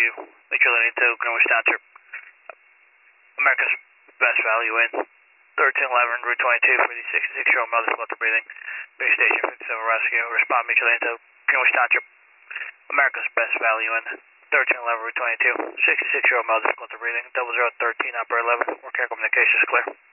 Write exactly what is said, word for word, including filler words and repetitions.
Rescue, Mutual Aid to Greenwich Township. America's Best Value in thirteen eleven Route twenty-two for the sixty-six-year-old mother's blood breathing. Base station fifty-seven Rescue. Respond Mutual Aid to Greenwich Township. America's Best Value in thirteen eleven Route twenty-two, sixty-six-year-old mother's blood breathing. Double zero thirteen Upper eleven. Work air communications clear.